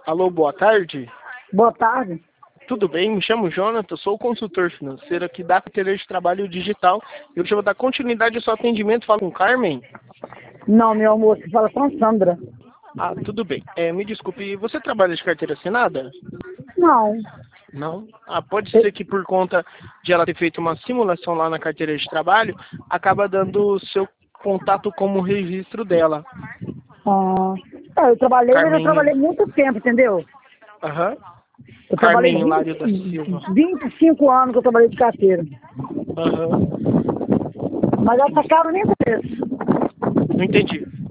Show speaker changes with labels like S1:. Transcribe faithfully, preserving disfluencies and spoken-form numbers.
S1: Alô, boa tarde.
S2: Boa tarde.
S1: Tudo bem? Me chamo Jonathan, sou consultor financeiro aqui da carteira de trabalho digital. Eu vou dar continuidade ao seu atendimento. Falo com Carmen?
S2: Não, meu amor, você fala com a Sandra.
S1: Ah, tudo bem. É, me desculpe, você trabalha de carteira assinada?
S2: Não.
S1: Não? Ah, pode ser que por conta de ela ter feito uma simulação lá na carteira de trabalho, acaba dando o seu contato como registro dela.
S2: Ah, é, eu trabalhei, mas eu
S1: Carmen.
S2: trabalhei muito tempo, entendeu?
S1: Aham.
S2: Eu trabalhei
S1: Carmen Hilário da
S2: vinte,
S1: Silva.
S2: vinte e cinco anos que eu trabalhei de carteira.
S1: Aham.
S2: Mas essa cara nem preço.
S1: Não entendi.